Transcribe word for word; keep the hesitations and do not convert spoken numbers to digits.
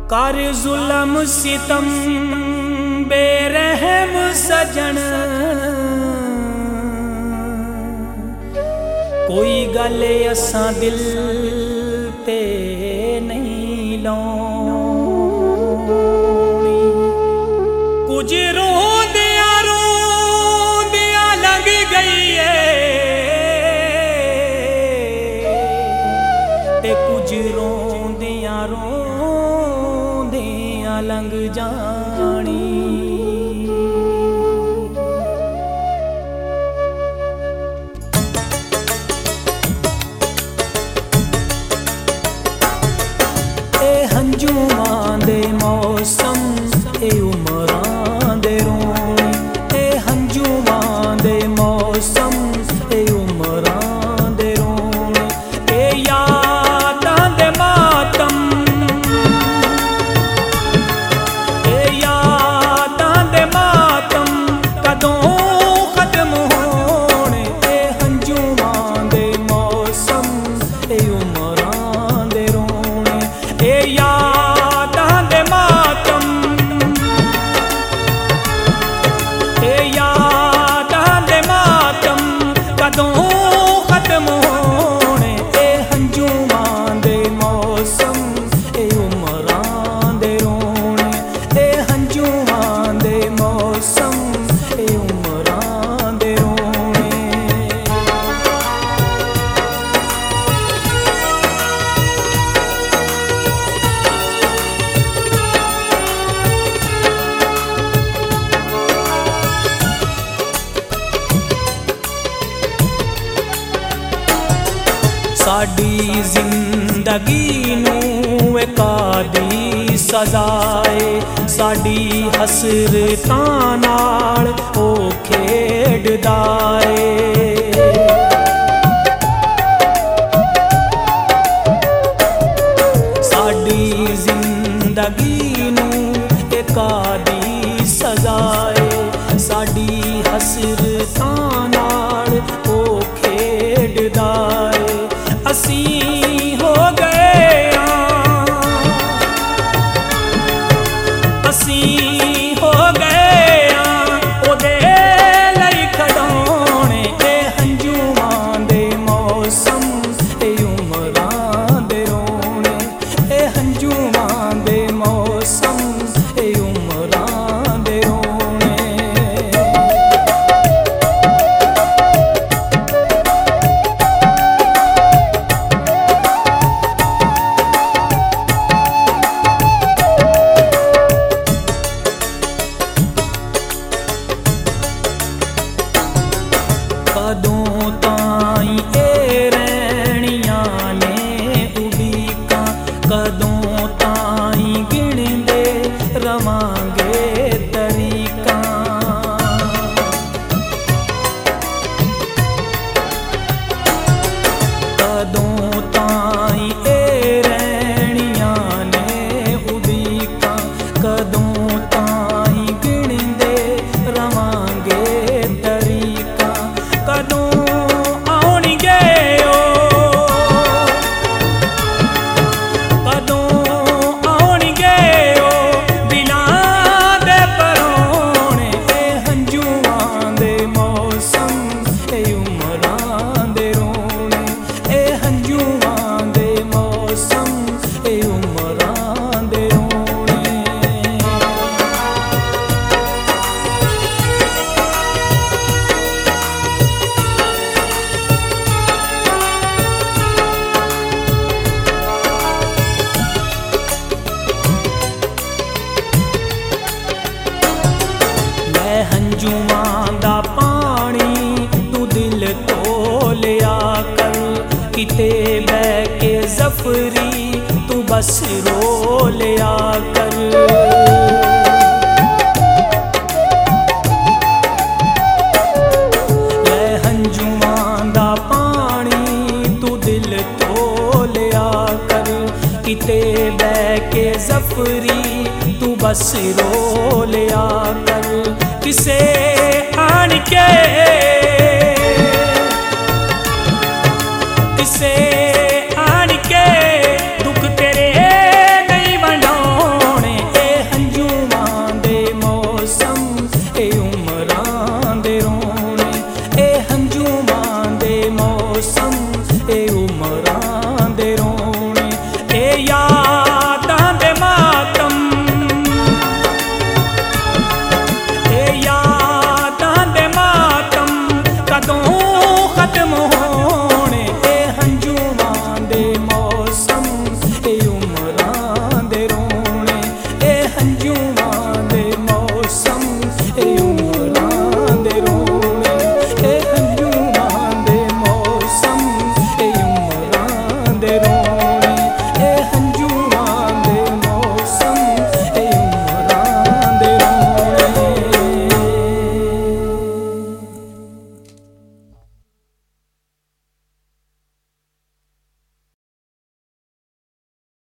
कर जुल्म सितम बेरहम सजन, कोई गल असां दिल ते नहीं लाउणी। कुछ रोंदिया रोंदिया लग गई है ते कुछ रोंदिया रोंदिया लंघ जानी। हंजुआं दे मौसम ए उमरां दे रोने, ए हंजुआं दे मौसम ए उमरां दे रोने, ए यादां दे मातम, ए यादां दे मातम कदों खत्म होने। ए हंजुआं दे मौसम ए उमरां दे रोने, ए यादां दे मातम, ए यादां दे मातम कदों खत्म होने। ए हंजुआं दे मौसम ए उमरां दे रोने, ए हंजुआं दे मौसम ए उमरां दे रोने। साडी जिंदगी नूं कादी सजाए, साडी हसरतां नाल ओ खेडदा ए। साडी जिंदगी नूं कादी सजाए, साडी हसरतां नाल ओ खेडदा ए। असी हो गए असी हो गए ओदे लई खड़ोने। ए हंजुआं दे मौसम ए उमरां दे रोने, ए हंजुआं दे मौसम ए उमरां दे रोने। कदों ताईं ए रैणियां ने उड़ीकां, कदों ताईं गिणदे रवांगे तरीकां। कदों ताईं ए रैणियां ने उड़ीकां, कदों ताईं गिणदे रवांगे तरीकां। कदों आउणगे ओ कदों आउणगे ओ दिलां दे परोने। ए हंजुआं दे मौसम ए उमरां दे रोने, ए हंजुआं दे मौसम ए उमरां दे रोने। मैं हंजुआं दा पानी तू दिल तो लिया कर, किते बह के ज़फरी तू बस रो लिया कर। मैं हंजुआं दा पानी तू दिल तो लिया कर, किते बह के ज़फरी तू बस रो लिया कर। किसे आन के